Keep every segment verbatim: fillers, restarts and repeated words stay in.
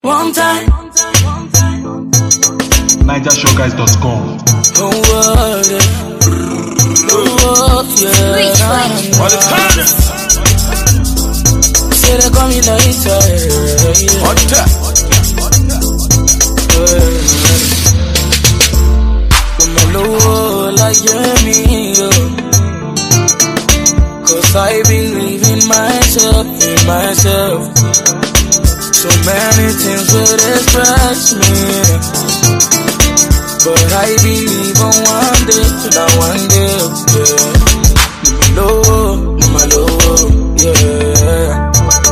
One time. Niger Show Guys dot com. Oh, uh, oh, yeah. All the time. Say they call me later. Hot tap. Come on, low, like you me, yo. Cause I believe in myself, in myself. So many things would express me, but I believe on one day, not one day, yeah. Low, my low, yeah.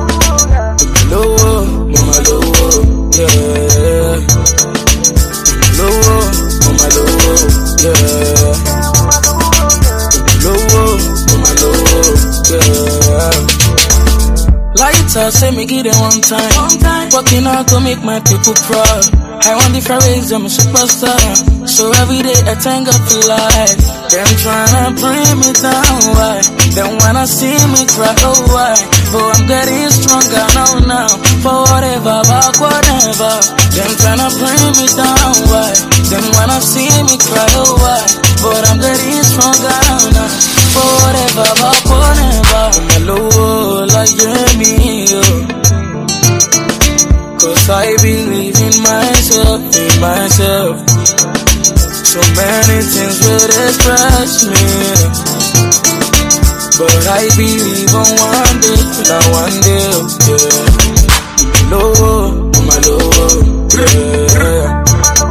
Low, my low, yeah. Low, my low, yeah. Low, my low, yeah. Lighter, say me give them one time. one time. Working out to make my people proud. I want different ways, I'm a superstar. So every day I thank God for life. Them tryna bring me down, why? Them wanna see me cry, oh why? But I'm getting stronger now, now. For whatever, back whatever. Them tryna bring me down, why? Them wanna see me cry, oh why? But I'm getting stronger now, now. For whatever, back whatever. I'm a low, like you me, yo. Cause I believe in myself, in myself. So many things would express me, but I believe on one day, not one day, yeah. Low, my low, yeah.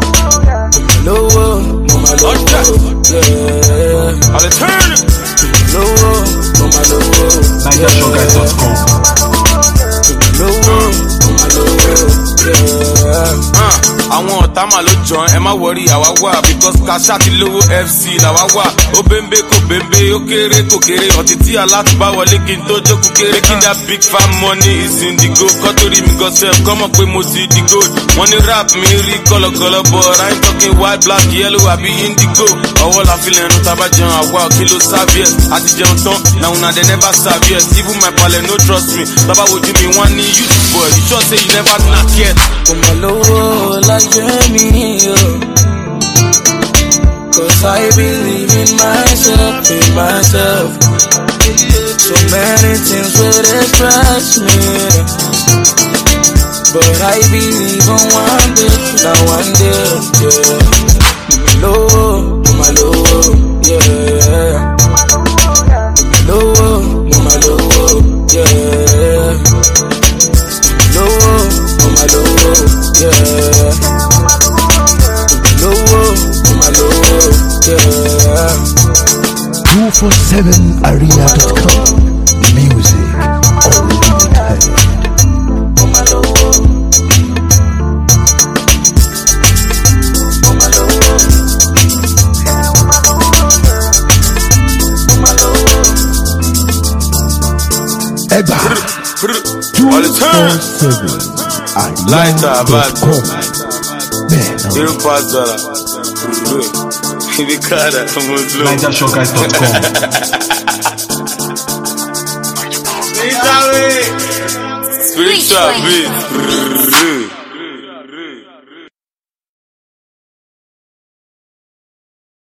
Low, my low, yeah. All the time. Low, my low, Niger Show Guys dot com. Àwọn ọ̀tá mà ló jọ ẹ má wọrí àwa wà because kàṣà ti lówó F C làwa wà ó bẹ́ńbé kò bẹ́ńbé ó kéré kò kéré ọ̀tí tí alátùbá wọlé kí n tó jókòó kéré kí that big fat money is in the gold kọ́ torí mi gan sef kọ́ mọ̀ pé mo ti di gold wọ́n ní rap mi rí kọ́lọ̀kọ́lọ̀ but I ain't talking white black yellow àbí indigo ọwọ́ la fi lẹ́nu tábà jẹun àwa kí ló serviette àti jẹun tán now una dey never serviette even my pale no trust me tábà wojú mi wọ́n ní you boy you sure say you never knack yet. Come on, low, like me, yo. Cause I believe in myself, in myself. So many things would express me, but I believe on one day, not one day, yeah. Low, my low, yeah. Low, my low, yeah. Low, my low, yeah. Low, my low, yeah. two forty-seven arena dot com. Music unlimited. My low, my low, my low. Eba. All the time. Lighter, bad. Zero pass dollar. Ibi kada, Muslim. Niger Show Guys dot com. Spiritual beat.